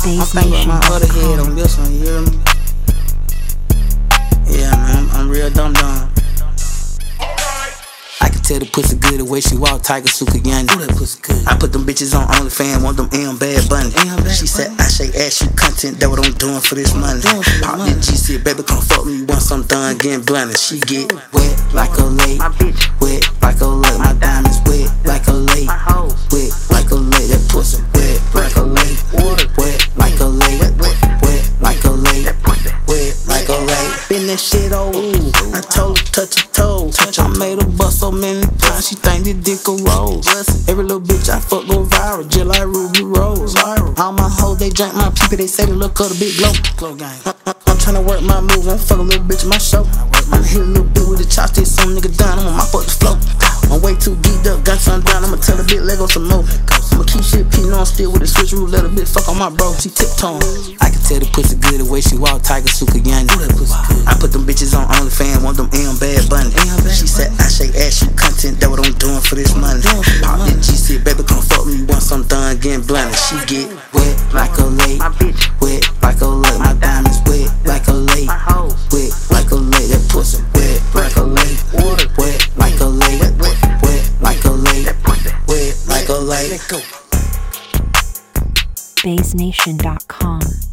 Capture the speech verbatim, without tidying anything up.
I'm thinking my other head on this one, you hear me? Yeah, man, I'm, I'm real dumb dumb. I can tell the pussy good the way she walk, Tiger Suka Yanni. Ooh, that pussy good. I put them bitches on OnlyFans, want them M Bad Bunny. She said I shake ass, you content, that what I'm doing for this money. Pop the G C, baby, come fuck me once I'm done getting blunted. She get wet like a lake, wet like a lake. My diamonds wet like a lake, wet like a lake. That pussy wet like a lake, wet like a lake, wet like a lake, wet like a lake. Been that shit old. I told her touch her toes. I made her bust so many times she think this dick a rose. Every little bitch I fuck go viral, just like Ruby Rose. All my hoes they drink my pee, they say they look up the big glow. I'm tryna work my moves, I'm fuck a little bitch in my show. I'ma hit a little bit with the chopstick, some nigga down, I'ma mop up the flow. I'm way too geeked up, got something down, I'ma tell a bit, let go some more. I'ma keep shit peeing on still with the switch rule, let a bit fuck on my bro, she tiptoeing. I can tell the pussy good the way she walk, Tiger Suka Yanni. I put them bitches on OnlyFans, want them M Bad Bunny. She said I shake ass, you content, that what I'm doing for this money. Pop the G C, baby, come fuck me once I'm done getting blunted. She get wet like a lake, wet like a lake. My diamonds wet like a lake, wet like a lake. That pussy wet like a lake, wet like a lake, wet like a lake, wet like a lake. Bass Nation dot com